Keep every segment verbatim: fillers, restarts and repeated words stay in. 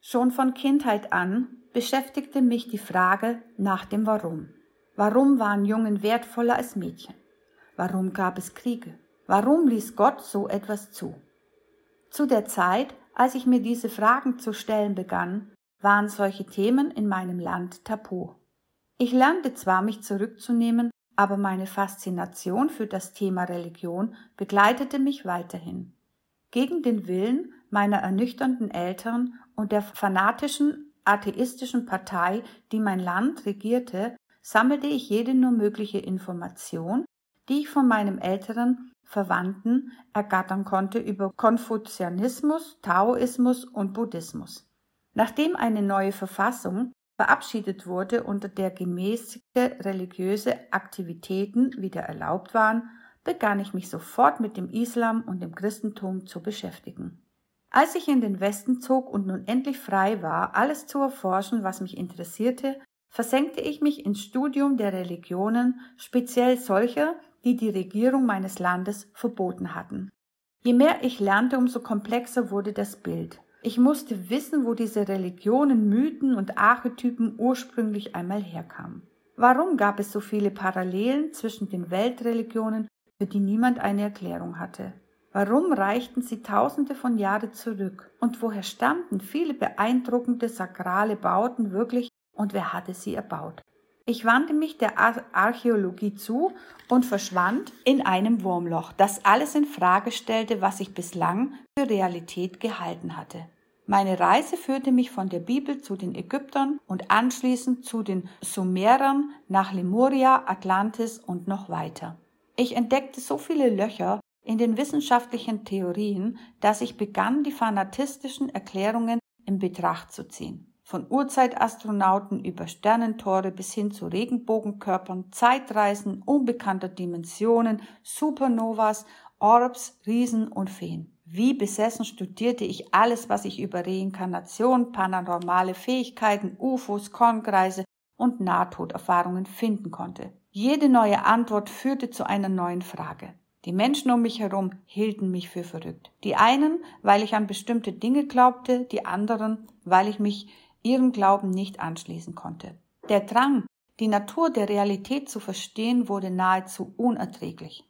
Schon von Kindheit an beschäftigte mich die Frage nach dem Warum. Warum waren Jungen wertvoller als Mädchen? Warum gab es Kriege? Warum ließ Gott so etwas zu? Zu der Zeit, als ich mir diese Fragen zu stellen begann, waren solche Themen in meinem Land tabu. Ich lernte zwar, mich zurückzunehmen, aber meine Faszination für das Thema Religion begleitete mich weiterhin. Gegen den Willen meiner ernüchternden Eltern und der fanatischen, atheistischen Partei, die mein Land regierte, sammelte ich jede nur mögliche Information, die ich von meinem älteren Verwandten ergattern konnte über Konfuzianismus, Taoismus und Buddhismus. Nachdem eine neue Verfassung verabschiedet wurde, unter der gemäßigte religiöse Aktivitäten wieder erlaubt waren, begann ich mich sofort mit dem Islam und dem Christentum zu beschäftigen. Als ich in den Westen zog und nun endlich frei war, alles zu erforschen, was mich interessierte, versenkte ich mich ins Studium der Religionen, speziell solcher, die die Regierung meines Landes verboten hatten. Je mehr ich lernte, umso komplexer wurde das Bild. Ich musste wissen, wo diese Religionen, Mythen und Archetypen ursprünglich einmal herkamen. Warum gab es so viele Parallelen zwischen den Weltreligionen, für die niemand eine Erklärung hatte? Warum reichten sie Tausende von Jahren zurück? Und woher stammten viele beeindruckende sakrale Bauten wirklich und wer hatte sie erbaut? Ich wandte mich der Ar- Archäologie zu und verschwand in einem Wurmloch, das alles in Frage stellte, was ich bislang für Realität gehalten hatte. Meine Reise führte mich von der Bibel zu den Ägyptern und anschließend zu den Sumerern nach Lemuria, Atlantis und noch weiter. Ich entdeckte so viele Löcher in den wissenschaftlichen Theorien, dass ich begann, die fanatistischen Erklärungen in Betracht zu ziehen. Von Urzeitastronauten über Sternentore bis hin zu Regenbogenkörpern, Zeitreisen unbekannter Dimensionen, Supernovas, Orbs, Riesen und Feen. Wie besessen studierte ich alles, was ich über Reinkarnation, paranormale Fähigkeiten, U F Os, Kornkreise und Nahtoderfahrungen finden konnte. Jede neue Antwort führte zu einer neuen Frage. Die Menschen um mich herum hielten mich für verrückt. Die einen, weil ich an bestimmte Dinge glaubte, die anderen, weil ich mich ihrem Glauben nicht anschließen konnte. Der Drang, die Natur der Realität zu verstehen, wurde nahezu unerträglich.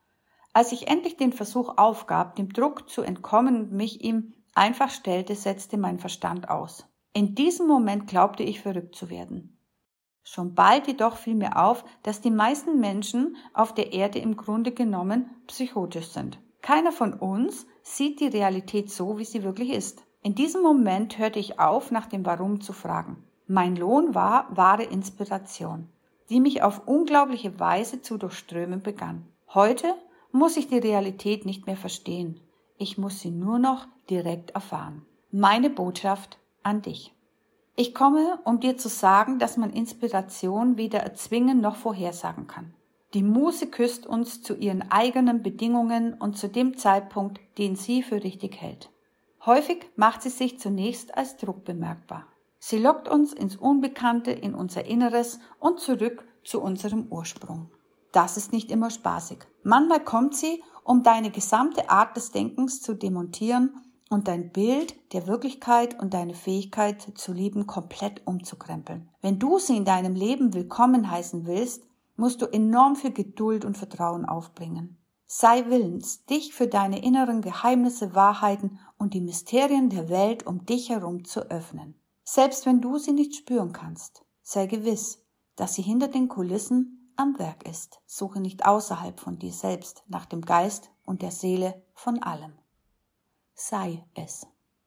Als ich endlich den Versuch aufgab, dem Druck zu entkommen und mich ihm einfach stellte, setzte mein Verstand aus. In diesem Moment glaubte ich, verrückt zu werden. Schon bald jedoch fiel mir auf, dass die meisten Menschen auf der Erde im Grunde genommen psychotisch sind. Keiner von uns sieht die Realität so, wie sie wirklich ist. In diesem Moment hörte ich auf, nach dem Warum zu fragen. Mein Lohn war wahre Inspiration, die mich auf unglaubliche Weise zu durchströmen begann. Heute muss ich die Realität nicht mehr verstehen. Ich muss sie nur noch direkt erfahren. Meine Botschaft an dich. Ich komme, um dir zu sagen, dass man Inspiration weder erzwingen noch vorhersagen kann. Die Muse küsst uns zu ihren eigenen Bedingungen und zu dem Zeitpunkt, den sie für richtig hält. Häufig macht sie sich zunächst als Druck bemerkbar. Sie lockt uns ins Unbekannte, in unser Inneres und zurück zu unserem Ursprung. Das ist nicht immer spaßig. Manchmal kommt sie, um deine gesamte Art des Denkens zu demontieren und dein Bild der Wirklichkeit und deine Fähigkeit zu lieben komplett umzukrempeln. Wenn du sie in deinem Leben willkommen heißen willst, musst du enorm viel Geduld und Vertrauen aufbringen. Sei willens, dich für deine inneren Geheimnisse, Wahrheiten und die Mysterien der Welt um dich herum zu öffnen. Selbst wenn du sie nicht spüren kannst, sei gewiss, dass sie hinter den Kulissen am Werk ist. Suche nicht außerhalb von dir selbst nach dem Geist und der Seele von allem. Sei es.